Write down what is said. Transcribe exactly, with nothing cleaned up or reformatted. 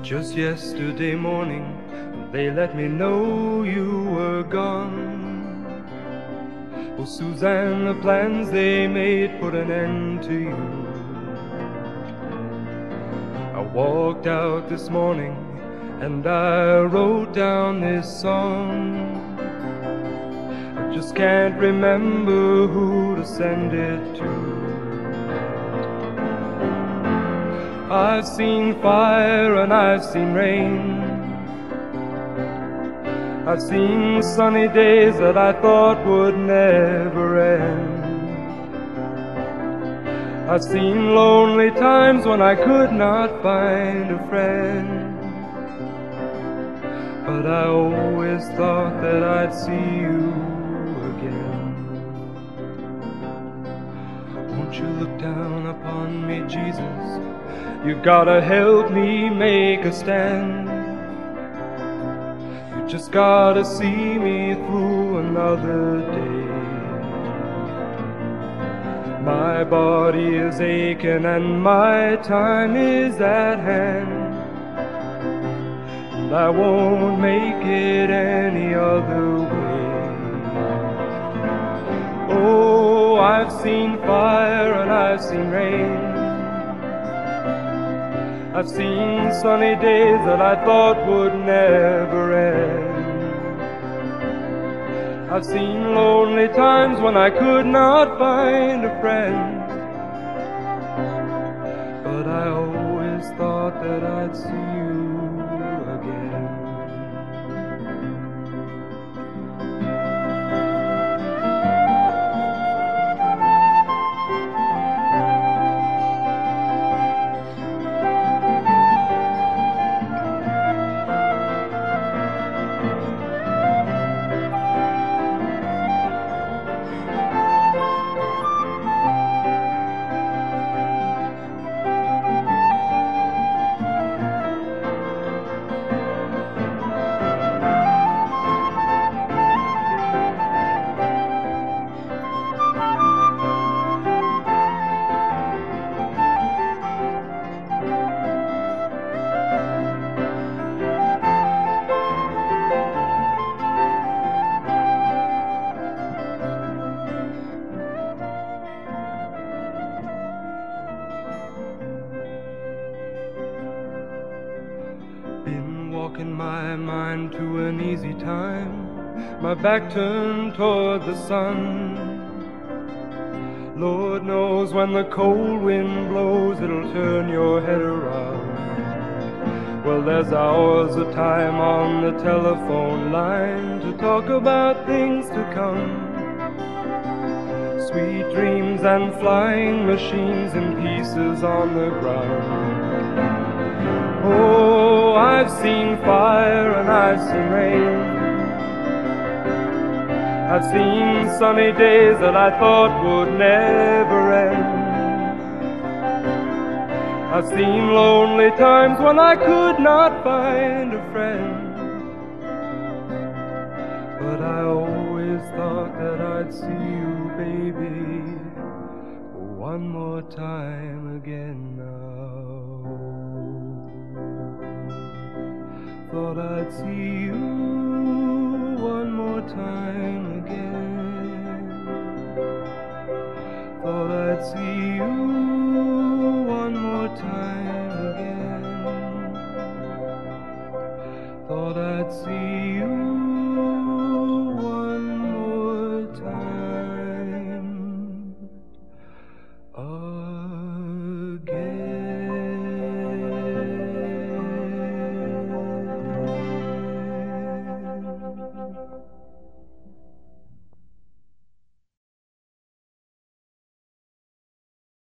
Just yesterday morning, they let me know you were gone. Oh, Suzanne, the plans they made put an end to you. I walked out this morning and I wrote down this song. I just can't remember who to send it to. I've seen fire and I've seen rain. I've seen sunny days that I thought would never end. I've seen lonely times when I could not find a friend. But I always thought that I'd see you again. Won't you look down upon me, Jesus? You gotta help me make a stand. You just gotta see me through another day. My body is aching and my time is at hand, and I won't make it any other way. Oh, I've seen fire and I've seen rain. I've seen sunny days that I thought would never end. I've seen lonely times when I could not find a friend. But I always thought that I'd see you again. Been walking my mind to an easy time, my back turned toward the sun. Lord knows when the cold wind blows, it'll turn your head around. Well, there's hours of time on the telephone line to talk about things to come. Sweet dreams and flying machines in pieces on the ground. Oh, I've seen fire and I've seen rain. I've seen sunny days that I thought would never end. I've seen lonely times when I could not find a friend. But I always thought that I'd see you, baby, one more time again now. Thought I'd see you one more time again. Thought I'd see you one more time again. Thought I'd see you